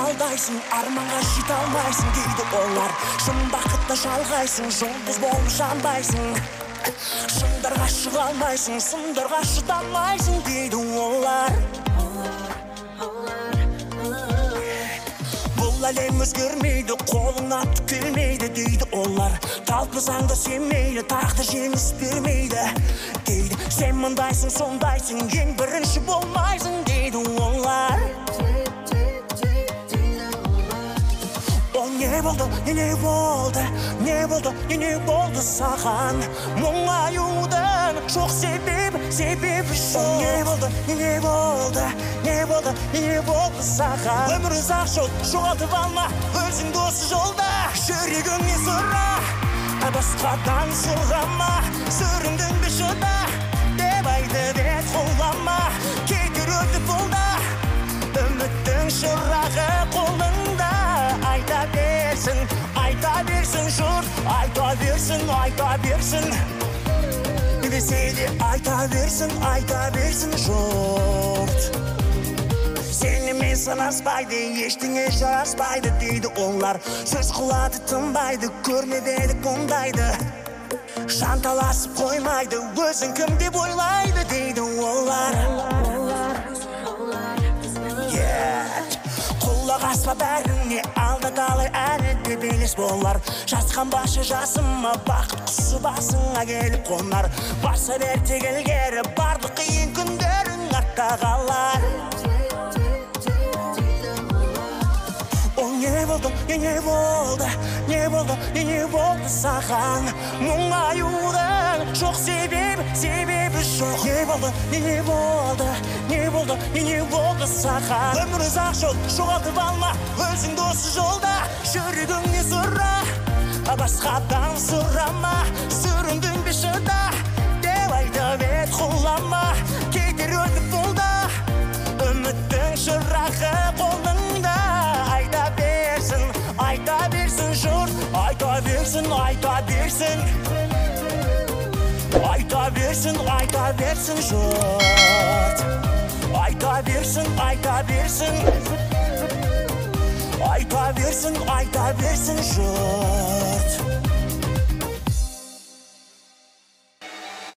алдайсың, арманға жете алмайсың дейді олар. Шын бақытты жалғайсың, жұлдыз болып жанбайсың. Шыңдарға шыға алмайсың, сындарға шыдамайсың дейді олар. Бұл әлем өзгермейді, қолыңа түк келмейді дейді олар. Талпынсаң да сенмейді, тақты жеңіс бермейді дейді. Сен мұндайсың, сондайсың, ең бірінші болмайсың дейді олар. Не болды, не болды, не болды, не болды саған? Мұңаюдың жоқ себебі жоқ. Не болды, не болды, не болды, не болды саған? Өмір ұзақ жол, жоғалтып алма өзіңді осы жолда. Жүрегіңе сұра, басқадан сұрама. Сүріндің бе шыда, деп айтып ед қолама. Кетер өтіп бұлда, үміттің шырағы қолыңда. Айта берсін жұрт, айта берсін. Десе де айта берсін жұрт. Сенімен санаспайды, ештеңе жараспайды дейді олар. Сөз қылады тынбайды, көрмеді ондайды. Жанталасып қоймайды, өзің кім деп ойлайды дейді олар. Құлақ аспа бәріне, алда талай әлі де белес болар. Жасқан башы жасыма, бақыт құсы басыңа келіп қонар. Баса бер тек ілгері, барлық қиын күндерің артта қалар. Не болды, не болды, не болды, не болды саған? Мұңаюдың жоқ себебі жоқ. Не болды, не болды, не болды, не болды саған? Өмір ұзақ жол, жоғалтып алма өзіңді осы жолда. Жүрегіңе сұра, басқадан сұрама. Сүріндің бе шыда, деп айтып ед қолама. Кетер өтіп бұлда, үміттің шырағы қолыңда. Айта берсін жұрт, айта берсін. Айта берсін жұрт. Айта берсін жұрт.